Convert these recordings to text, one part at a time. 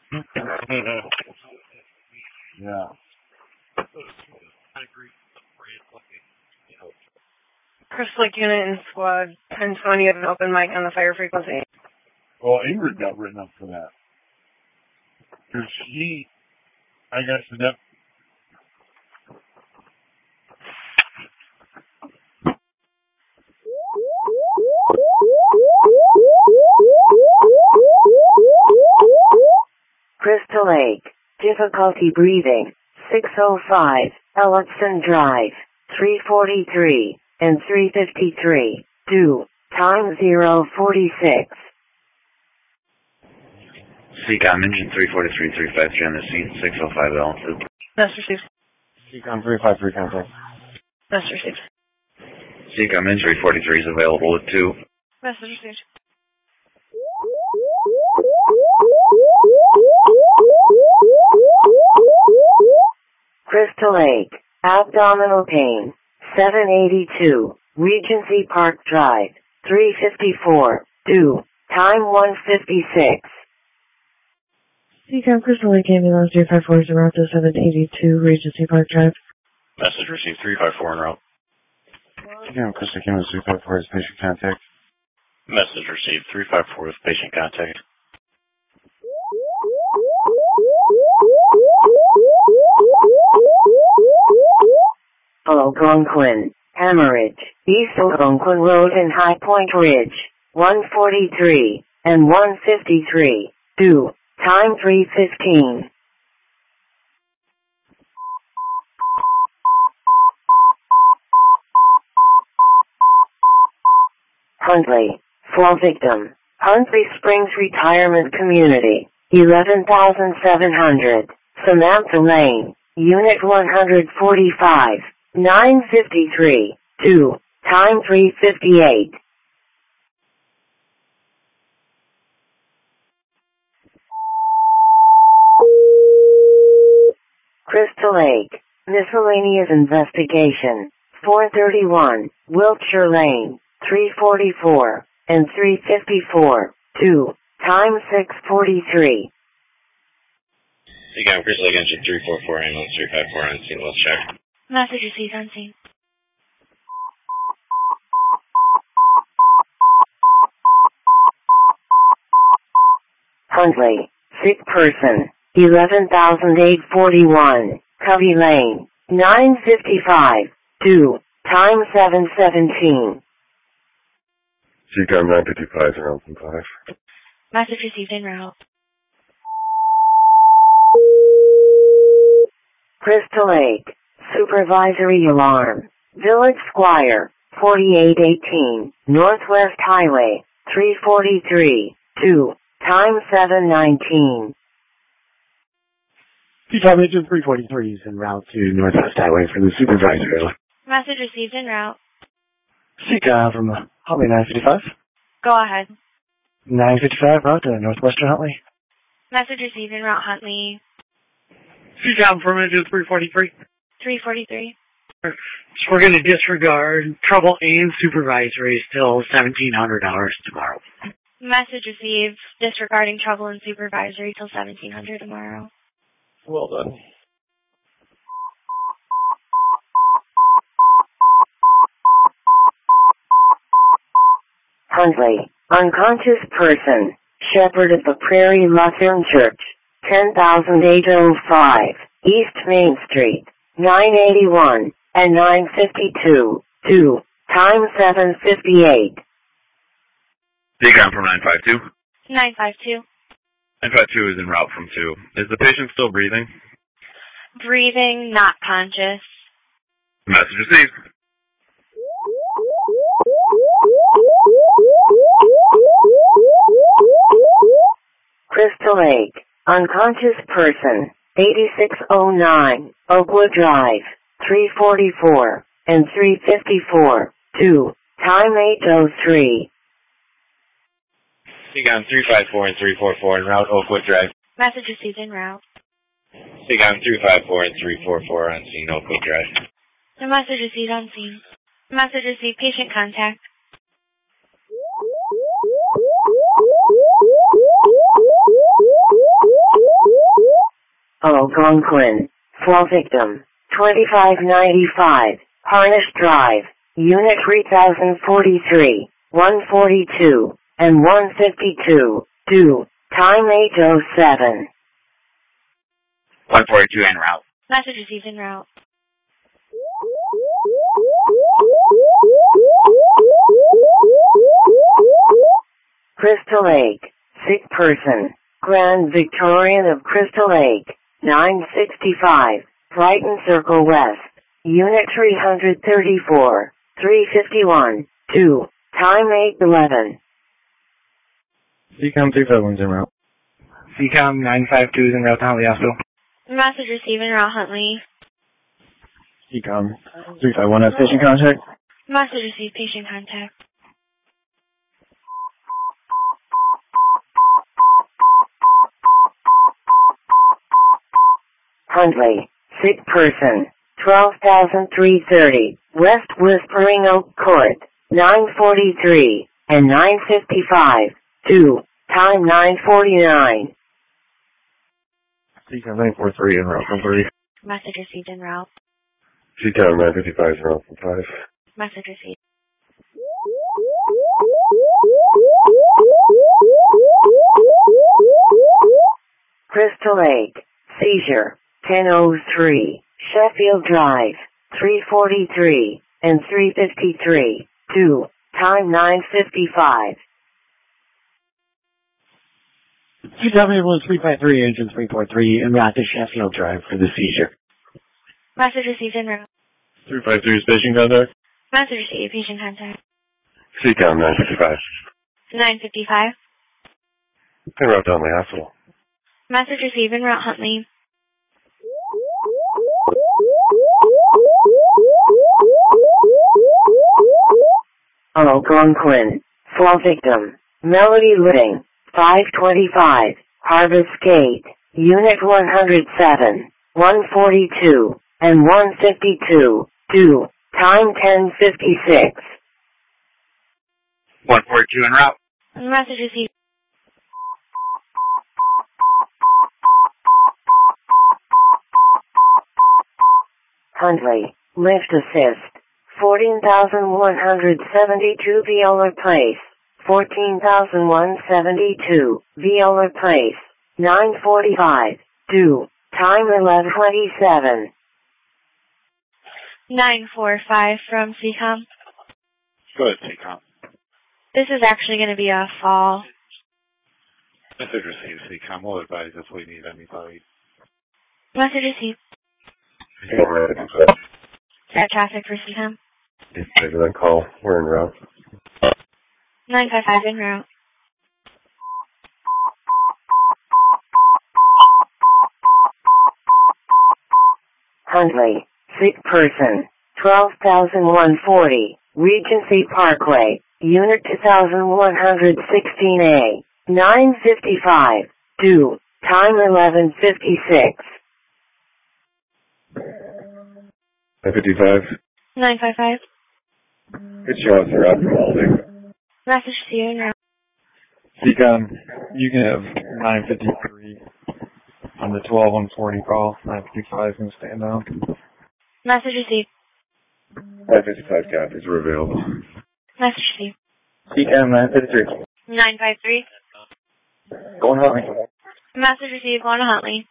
Yeah. Chris Lake Unit and Squad 1020 have an open mic on the fire frequency. Well, Ingrid got written up for that. Because I guess that. Crystal Lake, difficulty breathing, 605, Ellison Drive, 343, and 353, due, time 046. CCOM engine 343, 353 on the scene, 605 altitude. That's received. CCOM 353 contact. That's received. CCOM engine 343 is available with 2. Message received. Crystal Lake, abdominal pain, 782, Regency Park Drive, 354, due, time 156. CCOM Crystal Lake ambulance 354 is en route to 782 Regency Park Drive. Message received 354 en route. CCOM Crystal Lake ambulance 354 is patient contact. Message received 354 with patient contact. Algonquin, hemorrhage, East Algonquin Road and High Point Ridge, 143 and 153, due, time 3:15. Huntley, fall victim, Huntley Springs Retirement Community, 11,700, Samantha Lane, Unit 145, 953, due, time 3:58. Crystal Lake, miscellaneous investigation, 431, Wiltshire Lane, 344, and 354, due, time 6:43. CCOM Crystal Lake engine 344, ambulance 354 on scene, let's check. Message received on scene. Huntley, sick person, 11,841, Covey Lane, 955, due, time 7:17. CCOM 955 is around 5. Message received en route. Crystal Lake, supervisory alarm, Village Squire, 4818, Northwest Highway, 343, due, time 7:19. CCOM engine 343 is en route to Northwest Highway for the supervisory alert. Message received en route. CCOM from Huntley 955. Go ahead. 955 route to Northwestern Huntley. Message received en route Huntley. CCOM from engine 343. 343. We're going to disregard trouble and supervisory till $1,700 tomorrow. Message received disregarding trouble and supervisory till 1700 tomorrow. Well done. Huntley, unconscious person, Shepherd at the Prairie Lutheran Church, 10,805, East Main Street, 981, and 952, due, time 7:58. CCOM from 952. 952. 952 is en route from 2. Is the patient still breathing? Breathing, not conscious. Message received. Crystal Lake, unconscious person, 8609, Oakwood Drive, 344, and 354, due, time 8:03. CCOM 354 and 344 en route Oakwood Drive. Message received en route. CCOM 354 and 344 on scene Oakwood Drive. The message received on scene. Message received patient contact. Algonquin. Fall victim. 2595. Harness Drive. Unit 3043, 142, and 152. 2. Time 8:07. 142 en route. Message received en route. Crystal Lake. Sick person. Grand Victorian of Crystal Lake. 965. Brighton Circle West. Unit 334. 351. 2. Time 8:11. CCOM 351's en route. CCOM 952 is en route to Huntley Hospital. Message received en route, Huntley. CCOM 351 has patient contact. Message received, patient contact. Huntley. Sick person. 12,330. West Whispering Oak Court. 943 and 955. 2. Time 9:49. CCOM 943 en route from 3. Message received en route. CCOM 955 en route from 5. Message received. Crystal Lake. Seizure. 10:03. Sheffield Drive. 343 and 353. 2. Time 9:55. CCOM 353, engine 343, en route to Sheffield Drive for the seizure. Message received en route. 353 is patient contact. Message received, patient contact. CCOM 955. 955. En route to Huntley Hospital. Message received en route, Huntley. Algonquin. Fall victim. Melody Living. 525. Harvest Gate. Unit 107, 142, and 152. 2. Time 10:56. 142 en route. Message received. Huntley. Lift assist. 14,172 Viola Place. 14,172 Viola Place. 9:45. 2. Time 11:27. 945 from CCOM. Go ahead, CCOM. This is actually going to be a fall. Message received, CCOM. We'll advise if we need anybody. Message received. Set traffic for CCOM. Then call. We're en route. 955 en route. Huntley. Sick person. 12,140. Regency Parkway. Unit 2116A. 9:55. 2. Time 11:56. 955. 955. Good show us are up from Aldi. Message received en route. CCOM, you can have 953 on the 12-140 call. 955 can stand down. Message received. 955 copies are available. Message received. CCOM 953. 953. Going Huntley. Message received. Going to Huntley.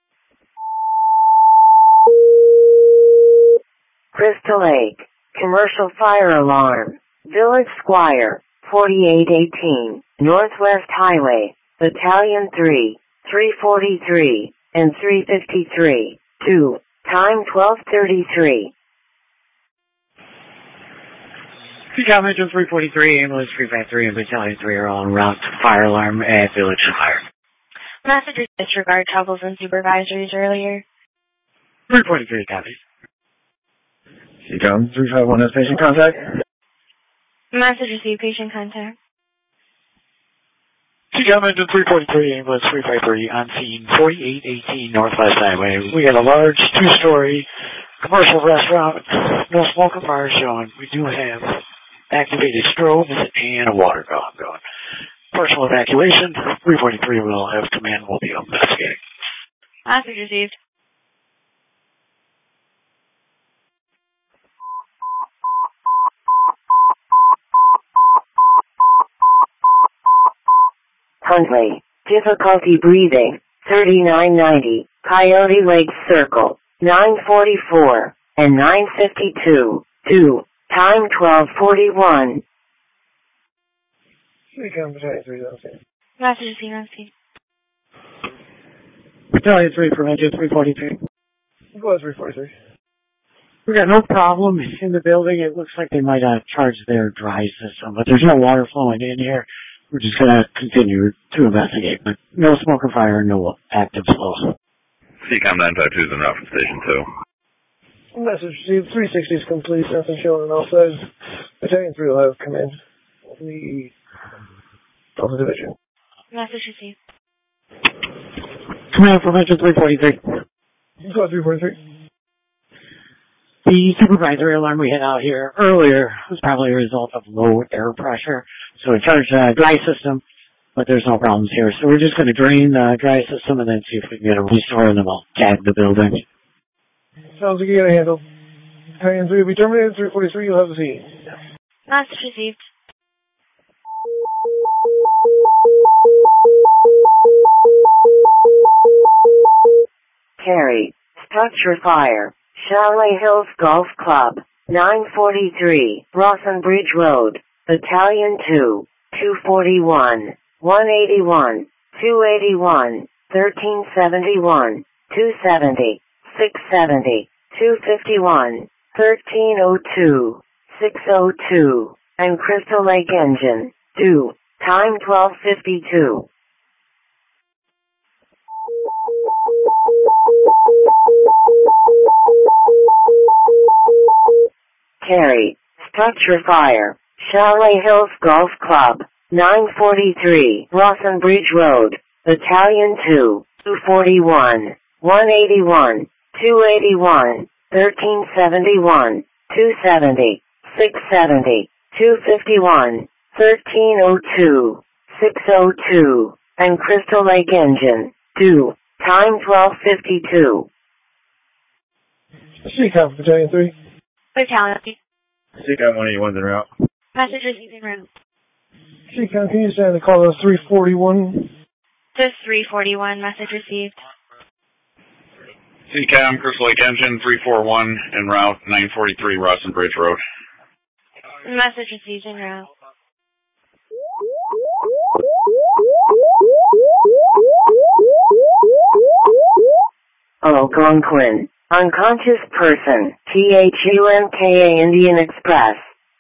Crystal Lake. Commercial fire alarm. Village Squire. 4818. Northwest Highway. Battalion 3. 343 and 353. 2. Time 12:33. CCOM engine 343, ambulance 353, and battalion 3 are all en route to fire alarm at Village Fire. Message disregard troubles and supervisories earlier. 343 copies. CCOM 351 has patient contact. Message received. Patient contact. CCOM engine 343, ambulance 353, on scene 4818 Northwest Highway. We have a large two-story commercial restaurant, no smoke or fire showing. We do have activated strobes and a water column going. Personal evacuation, 343 will have command, will be investigating. Message received. Huntley, difficulty breathing, 3990, Coyote Lake Circle, 944, and 952, 2, time 1241. Message received. Battalion 3 from engine 343. Go 343. We got no problem in the building. It looks like they might charge their dry system, but there's no water flowing in here. We're just going to continue to investigate, but no smoke or fire, no active flow. CCOM 952 is en route from Station 2. Message received. 360 is complete. Nothing showing on all sides. Battalion 3 will have command. The Delta Division. Message received. Command from engine 343. Go 343. The supervisory alarm we had out here earlier was probably a result of low air pressure. So it charged the dry system, but there's no problems here. So we're just going to drain the dry system and then see if we can get a restore, and then we'll tag the building. Sounds like you got a handle. Battalion 3 will be terminated. 343, you'll have the seat. Message received. Carry, structure fire, Chalet Hills Golf Club, 943, Rawson Bridge Road, Battalion 2, 241, 181, 281, 1371, 270, 670, 251, 1302, 602, and Crystal Lake Engine, 2, time 1252. Carry, structure fire, Chalet Hills Golf Club, 943, Rawson Bridge Road, Battalion 2, 241, 181, 281, 1371, 270, 670, 251, 1302, 602, and Crystal Lake Engine, 2, time 1252. CCOM, Battalion 3. Battalion. CCOM 181's en route. Message received en route. CCOM, can you stand the call of 341? Just 341. Message received. CCOM, Crystal Lake Engine 341 en route, 943 Rawson Bridge Road. Message received en route. Algonquin, unconscious person, THUMKA Indian Express,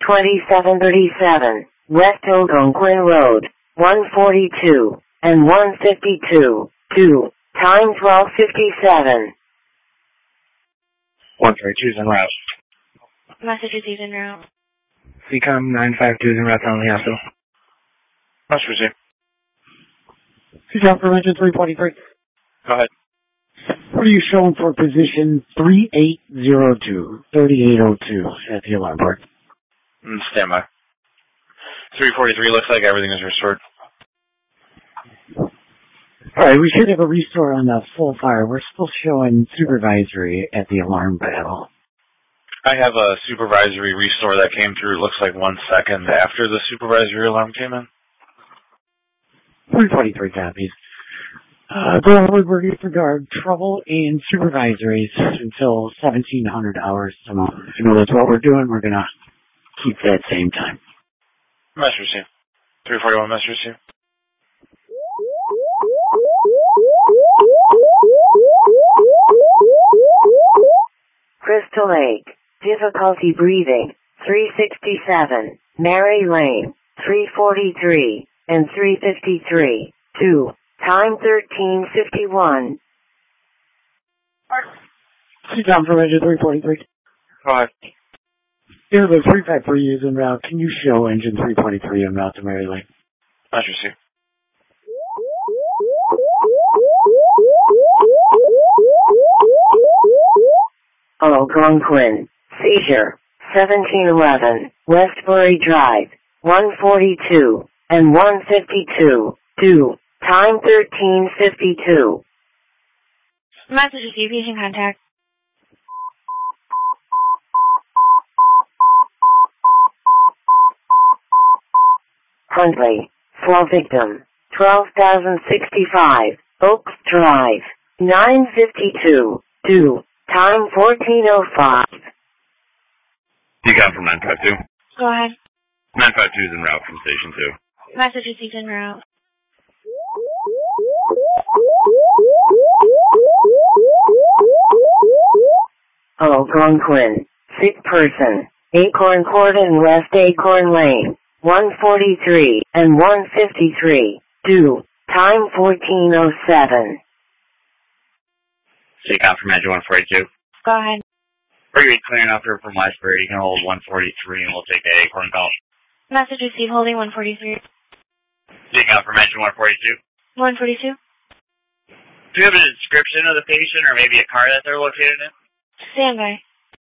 2737, West Algonquin Road, 142, and 152, 2, time 1257. 132's en route. Message received en route. CCOM 952's en route down the hospital. Message received. CCOM from engine 343. Go ahead. What are you showing for position 3802, 3802 at the alarm board? Stand by. 343 looks like everything is restored. Alright, we should have a restore on the full fire. We're still showing supervisory at the alarm panel. I have a supervisory restore that came through, looks like 1 second after the supervisory alarm came in. 343 copies. Go ahead, we're going to regard trouble in supervisories until 1700 hours tomorrow. You know, that's what we're doing. We're going to keep that same time. Message received. 341 message received. Crystal Lake, difficulty breathing, 367, Mary Lane, 343, and 353, 2, time 1351. CCOM from engine 343. Go ahead. Here, the 353 is en route. Can you show engine 323 en route to Mary Lane? Message received. Algonquin, seizure, 1711, Westbury Drive, 142, and 152, 2, time 1352. Message received. Patient contact. Huntley, flow victim, 12,065, Oaks Drive, 952, due, time 14:05. You got from 952. Go ahead. 952 is en route from Station 2. Message received en route. Algonquin, sick person, Acorn Court and West Acorn Lane, 143 and 153, due, time 14:07. So you got from Edge 142. Go ahead. We're going to be clearing up here from Westbury. You can hold 143 and we'll take the Acorn call. Message received. Holding 143. So you got from Edge 142. 142. Do you have a description of the patient or maybe a car that they're located in? Standby.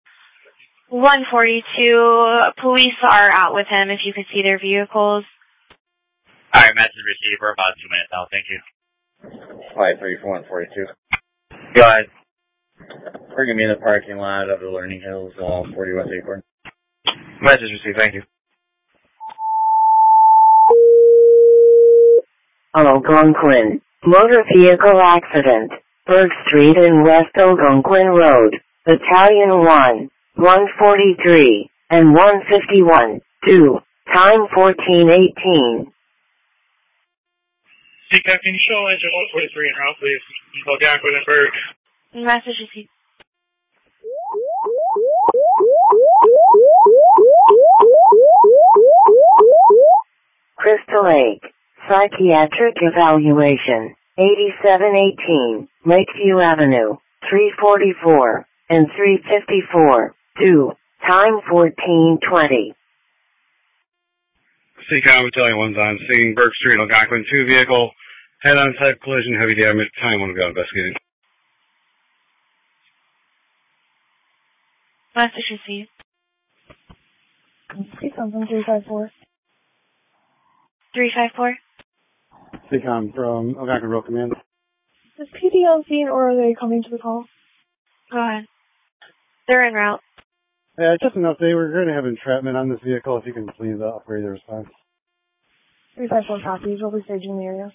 142. Police are out with him if you could see their vehicles. Alright, message received. We're about 2 minutes out. Thank you. Flight 3 for 142. Go ahead. We're going to be in the parking lot of the Learning Hills, 40 West Acorn. Message received. Thank you. Algonquin, motor vehicle accident, Berg Street and West Algonquin Road, Battalion 1, 143, and 151, due, time 14:18. CCAP, can you show engine 143 en route, please? Algonquin and Berg. Message received. Crystal Lake, psychiatric evaluation, 8718, Lakeview Avenue, 344, and 354, due, time 14:20. CCOM Battalion 1's on scene, Burke Street, Algonquin, 2 vehicle, head-on type collision, heavy damage, time 1 got investigated. Message received. CCOM from 354. 354. CCOM from Algonquin Road Command. Is PD on scene or are they coming to the call? Go ahead. They're en route. Yeah, just an update. We're going to have entrapment on this vehicle. If you can please upgrade the response. 354 copies. We'll be staging the area.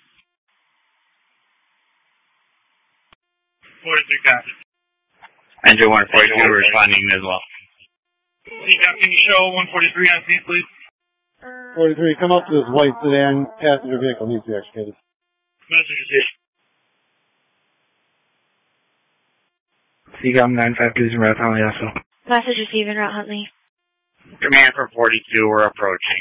43 copies. Engine 142 responding as well. CCAP, can you show 143 on scene, please? 43, come up to this white sedan. Passenger vehicle needs to be extricated. Message received. CCOM 952 is en route, Huntley also. Message received en route, Huntley. Command from 42, we're approaching.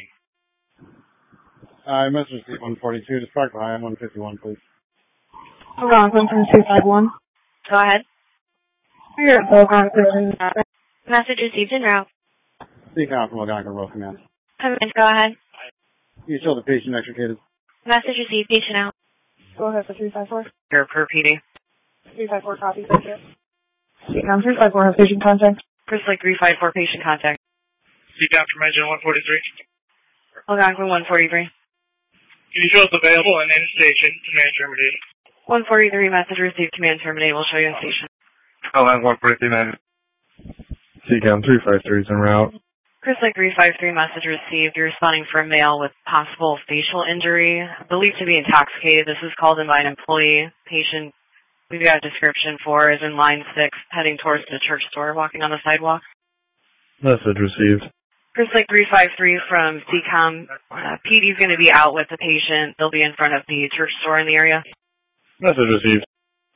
Message received 142, just park behind 151, please. Algonquin from 251. Go ahead. Here at Algonquin. Message received en route. CCOM from Algonquin Road Command. Come in. Go ahead. You show the patient extricated. Message received. Patient out. Go ahead for 354. Here per PD. 354 copies. Thank you. CCOM 354 has patient contact. First Lake 354 patient contact. CCAP from engine 143. Algonquin 143. Can you show us available and in station, command terminated? 143 message received, command terminated. We'll show you in station. Algonquin 143, man. CCOM 353 is en route. Chris Lake 353 message received. You're responding for a male with possible facial injury, believed to be intoxicated. This is called in by an employee. Patient we've got a description for is in line 6, heading towards the church store, walking on the sidewalk. Message received. Chris Lake 353 from CCOM. PD is going to be out with the patient. They'll be in front of the church store in the area. Message received.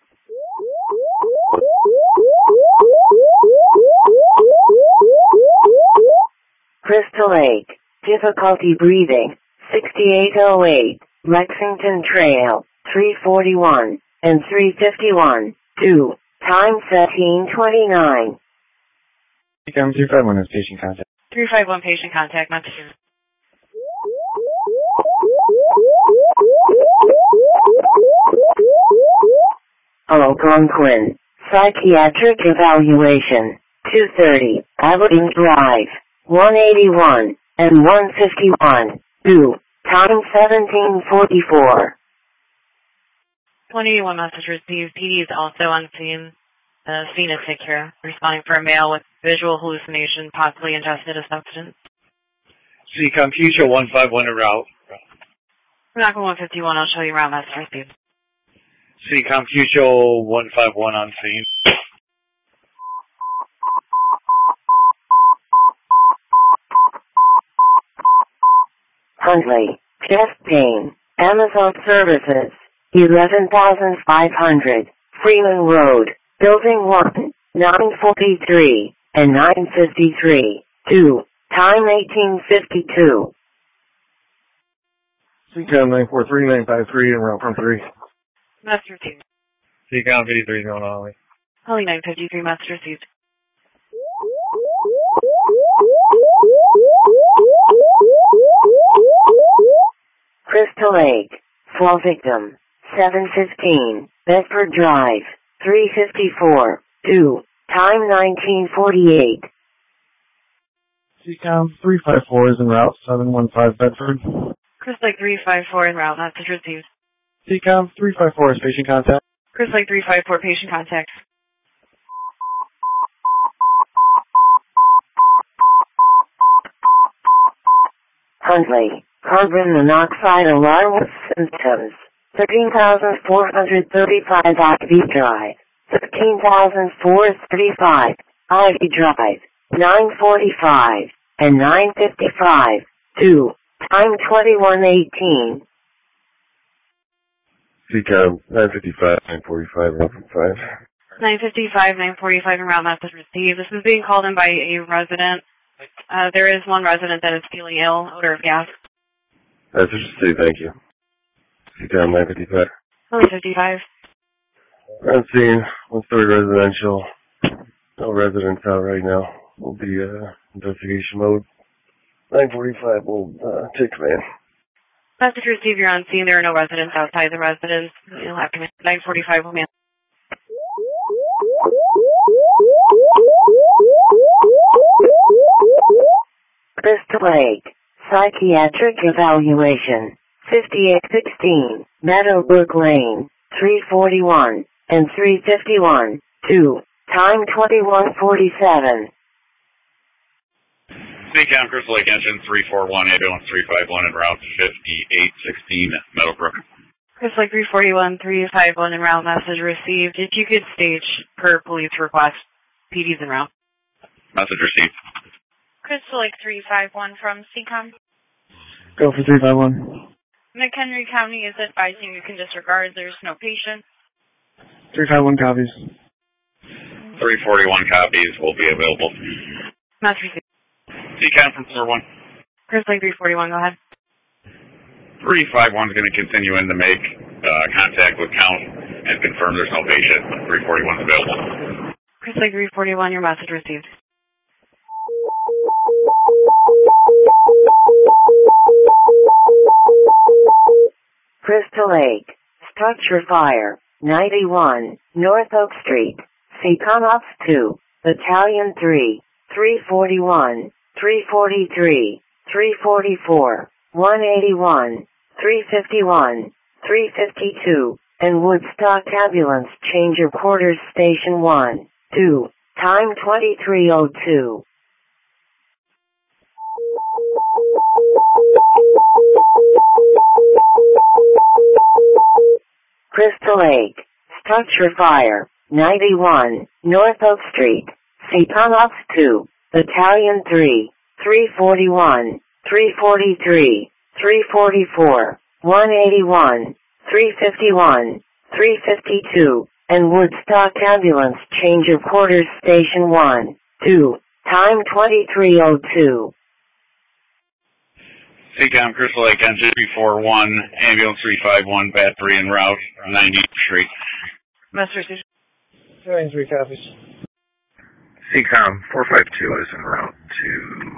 Crystal Lake, difficulty breathing, 6808, Lexington Trail, 341, and 351, due, time 13:29. CCOM 351 has patient contact. 351 patient contact, message. Algonquin, psychiatric evaluation, 230, Aberdeen Drive, 181, and 151, due, time 17:44. 181 message received. PD is also on scene. Scene is secure. Responding for a male with visual hallucination, possibly ingested a substance. CCOM Fuchsia 151 en route. Knocker 151, I'll show you route message received. CCOM Fuchsia 151 on scene. Huntley, chest pain, Amazon Services, 11,500, Freeman Road, Building 1, 943, and 953, 2, time 1852. CCOM 943-953 en route from 3. Message received. CCOM 53 going on, Ollie. Holly 953, message received. Crystal Lake, fall victim, 715, Bedford Drive, 354, 2, time 1948. CCOM 354 is en route, 715 Bedford. Chris Lake 354 en route, message received. CCOM 354 is patient contact. Chris Lake 354, patient contact. Huntley, carbon monoxide alarm with symptoms, 13,435 Ivy Drive, 13,435 Ivy Drive, 945 and 955, 2, time 2118. CCOM 955, 945, route from 5. 955, 945 en route, message received. This is being called in by a resident. There is one resident that is feeling ill, odor of gas. That's what you say, thank you. CCOM 955. 955. I'm seeing one-story residential. No residents out right now. We'll be investigation mode. 945 will take command. Message received, you're on scene. There are no residents outside the residence. You'll have command. 945 will man. Crystal Lake, psychiatric evaluation, 5816, Meadowbrook Lane, 341 and 351, 2, time 2147. CCOM Crystal Lake Engine 341, ambulance 351 en route 5816 Meadowbrook. Crystal Lake 341, 351 en route, message received. If you could stage per police request, PD's en route. Message received. Crystal Lake 351 from CCOM. Go for 351. McHenry County is advising you can disregard. There's no patient. 351 copies. 341 copies will be available. Message received. CCOM from floor 1. Crystal Lake 341, go ahead. 351 is going to continue in to make contact with count and confirm there's no patient. 341 is available. Crystal Lake 341, your message received. Crystal Lake, structure fire, 91, North Oak Street, CCOM Ops 2, Battalion 3, 341, 343, 344, 181, 351, 352, and Woodstock Ambulance change your quarters station 1, 2, time 2302. Crystal Lake, structure fire, 91, North Oak Street, CCOM Ops 2, Battalion 3, 341, 343, 344, 181, 351, 352, and Woodstock Ambulance change your quarters station 1, 2, time 2302. CCOM Crystal Lake Engine 341, ambulance 351, bat 3 en route, 90th Street. Message received. 93 copies. CCOM 452 is en route to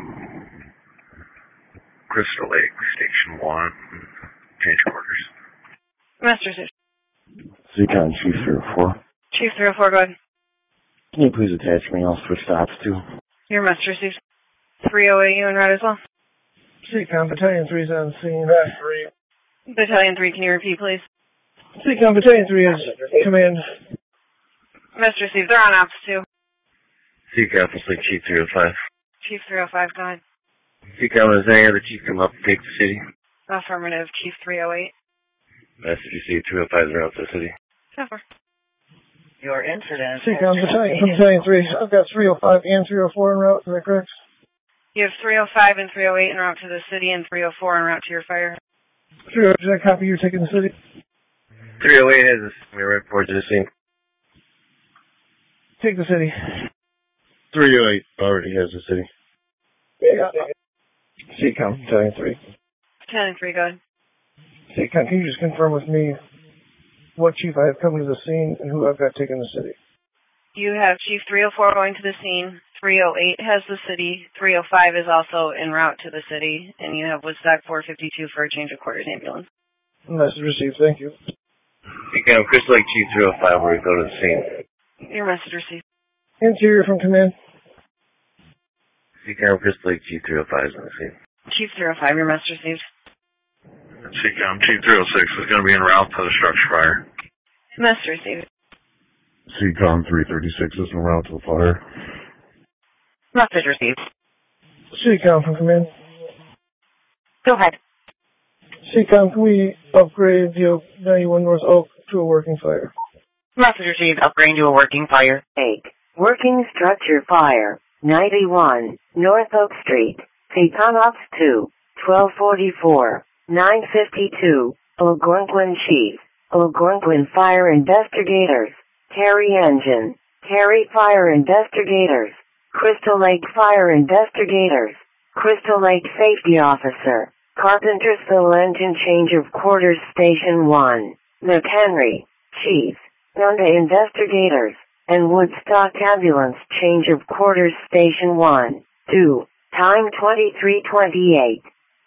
Crystal Lake Station 1. Change quarters. Message received. CCOM Chief 304. Chief 304, go ahead. Can you please attach me? I'll switch stops too. Your message received. 308, you en route as well. CCOM Battalion 3's on scene. Bat 3. Battalion 3, can you repeat, please? CCOM Battalion 3 is command. Message received. They're on ops 2. CCOM for Lake Chief 305. Chief 305, go ahead. CCOM is there. The chief come up and take the city. Affirmative, Chief 308. Message received 305 is around to the city. Cover. Your incident. CCOM Battalion 3. I've got 305 and 304 en route. Is that correct? You have 305 and 308 en route to the city and 304 en route to your fire. 308, did I copy you taking the city? 308 has a right report to the scene. Take the city. 308 already has the city. Yeah. CCOM Battalion 3. Battalion 3, go ahead. CCOM, can you just confirm with me what chief I have coming to the scene and who I've got taking the city? You have Chief 304 going to the scene. 308 has the city. 305 is also en route to the city. And you have Woodstock 452 for a change of quarters ambulance. Message received. Thank you. CCOM Crystal Lake Chief 305 where we go to the scene. Your message received. Interior from command. CCOM Crystal Lake Chief 305 is on the scene. Chief 305, your message received. CCOM Chief 306 is going to be en route to the structure fire. Message received. CCOM 336 is en route to the fire. Message received. CCOM from command. Go ahead. CCOM, can we upgrade the 91 North Oak to a working fire? Message received. Upgrading to a working fire. Take. Working structure fire. 91 North Oak Street. CCOM Ops 2. 1244. 952. Algonquin Chief. Algonquin Fire Investigators. Terry Engine. Terry Fire Investigators. Crystal Lake Fire Investigators. Crystal Lake Safety Officer. Carpentersville Engine Change of Quarters Station 1. McHenry. Chief. Nunda Investigators. And Woodstock Ambulance Change of Quarters Station 1. 2. Time 23:28.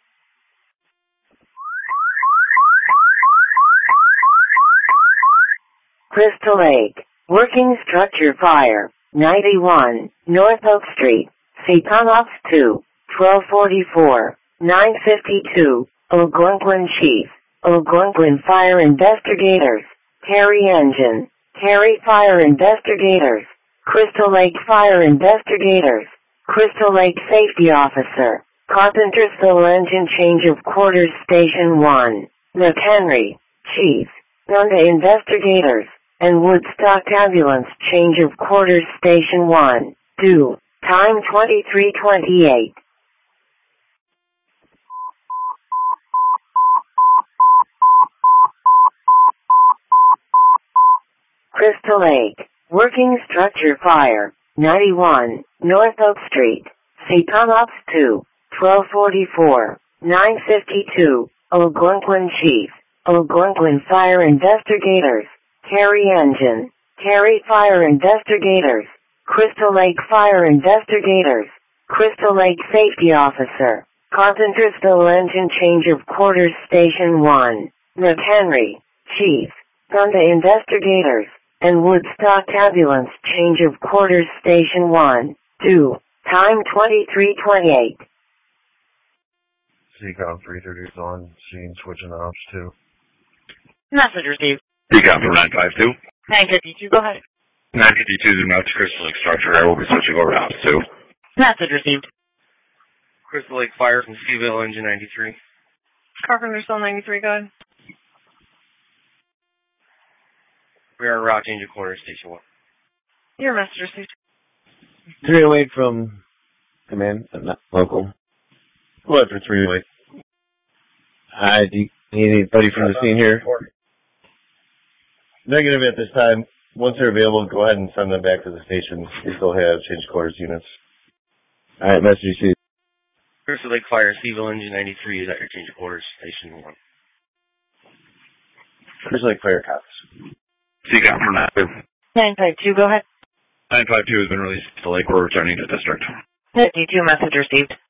Crystal Lake. Working structure fire. 91 North Oak Street. CCOM Ops 2. 1244. 952. Algonquin Chief. Algonquin Fire Investigators. Terry Engine. Terry Fire Investigators. Crystal Lake Fire Investigators. Crystal Lake Safety Officer. Carpentersville Engine Change of Quarters Station 1. McHenry. Chief. Nunda Investigators. And Woodstock Ambulance Change of Quarters Station 1. 2. Time 23:28. Crystal Lake. Working structure fire. 91 North Oak Street. CCOM Ops 2. 1244. 952. Algonquin Chief. Algonquin Fire Investigators. Terry Engine. Terry Fire Investigators. Crystal Lake Fire Investigators. Crystal Lake Safety Officer. Carpentersville Engine Change of Quarters Station 1. McHenry. Chief. Nunda Investigators. And Woodstock Ambulance Change of Quarters Station 1. 2. Time 23:28. CCOM 330 is on scene switching to Ops 2. Message received. CCOM from 952. 952, go ahead. 952 is en route to Crystal Lake Structure. I will be switching over to Ops 2. Message received. Crystal Lake Fire from Seaville Engine 93. Carpentersville 93, go ahead. We are en route change of quarters, Station 1. Your message received. 308 from command, not local. What for 308? Hi, do you need anybody from the scene here? Negative at this time. Once they're available, go ahead and send them back to the station. We still have change quarters units. Alright, message received. Crystal Lake Fire, Seaville Engine 93 is at your change of quarters, Station 1. Crystal Lake Fire cops. CCOM from 952, go ahead. 952 has been released to Lake. We're returning to district. 52, message received.